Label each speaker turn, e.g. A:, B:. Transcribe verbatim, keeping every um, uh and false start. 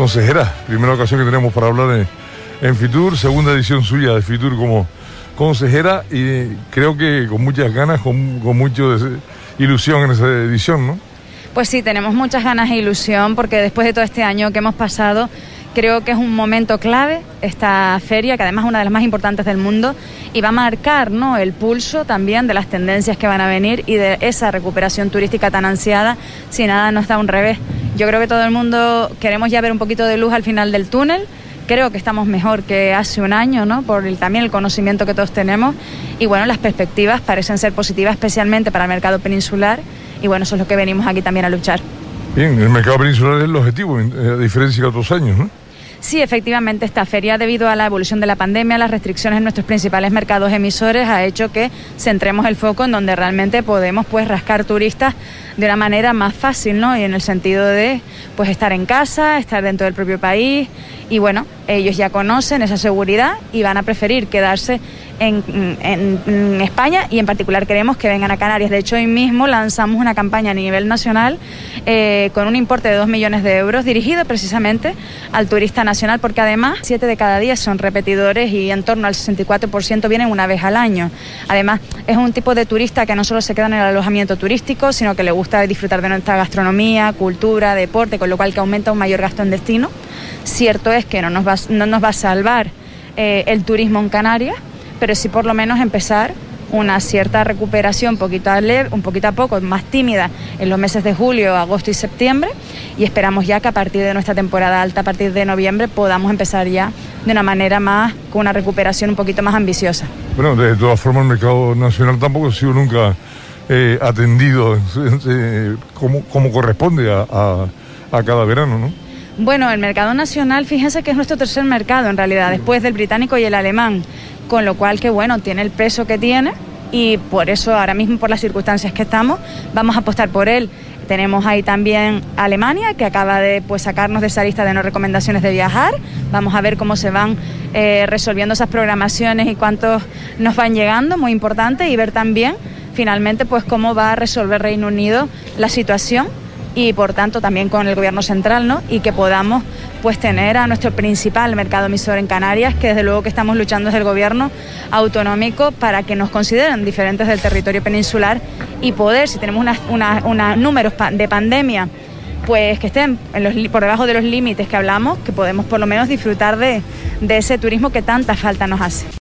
A: consejera, primera ocasión que tenemos para hablar en, en Fitur, segunda edición suya de Fitur como consejera, y creo que con muchas ganas, con, con mucha ilusión en esa edición, ¿no?
B: Pues sí, tenemos muchas ganas e ilusión, porque después de todo este año que hemos pasado, creo que es un momento clave esta feria, que además es una de las más importantes del mundo, y va a marcar, ¿no?, el pulso también de las tendencias que van a venir y de esa recuperación turística tan ansiada, si nada nos da un revés. Yo creo que todo el mundo queremos ya ver un poquito de luz al final del túnel. Creo que estamos mejor que hace un año, ¿no?, por el, también el conocimiento que todos tenemos, y bueno, las perspectivas parecen ser positivas, especialmente para el mercado peninsular, y bueno, eso es lo que venimos aquí también a luchar.
A: Bien, el mercado peninsular es el objetivo, a diferencia de otros años, ¿no?
B: Sí, efectivamente, esta feria, debido a la evolución de la pandemia, las restricciones en nuestros principales mercados emisores, ha hecho que centremos el foco en donde realmente podemos, pues, rascar turistas de una manera más fácil, ¿no? Y en el sentido de, pues, estar en casa, estar dentro del propio país, y bueno, ellos ya conocen esa seguridad y van a preferir quedarse en, en, en España, y en particular queremos que vengan a Canarias. De hecho, hoy mismo lanzamos una campaña a nivel nacional eh, con un importe de dos millones de euros dirigido precisamente al turista nacional, porque además siete de cada diez son repetidores y en torno al sesenta y cuatro por ciento vienen una vez al año. Además, es un tipo de turista que no solo se queda en el alojamiento turístico, sino que le gusta disfrutar de nuestra gastronomía, cultura, deporte, con lo cual que aumenta un mayor gasto en destino. Cierto es que no nos va, no nos va a salvar eh, el turismo en Canarias, pero sí por lo menos empezar una cierta recuperación poquito a leve, un poquito a poco, más tímida en los meses de julio, agosto y septiembre, y esperamos ya que a partir de nuestra temporada alta, a partir de noviembre, podamos empezar ya de una manera más, con una recuperación un poquito más ambiciosa.
A: Bueno, de todas formas el mercado nacional tampoco ha sido nunca eh, atendido eh, como, como corresponde a, a, a cada verano, ¿no?
B: Bueno, el mercado nacional, fíjense que es nuestro tercer mercado en realidad, después del británico y el alemán, con lo cual que bueno, tiene el peso que tiene, y por eso ahora mismo, por las circunstancias que estamos, vamos a apostar por él. Tenemos ahí también Alemania, que acaba de, pues, sacarnos de esa lista de no recomendaciones de viajar. Vamos a ver cómo se van eh, resolviendo esas programaciones y cuántos nos van llegando, muy importante, y ver también finalmente, pues, cómo va a resolver Reino Unido la situación, y por tanto también con el gobierno central, ¿no? Y que podamos, pues, tener a nuestro principal mercado emisor en Canarias, que desde luego que estamos luchando desde el gobierno autonómico para que nos consideren diferentes del territorio peninsular, y poder, si tenemos unos una, una números de pandemia, pues que estén en los, por debajo de los límites que hablamos, que podemos por lo menos disfrutar de, de ese turismo que tanta falta nos hace.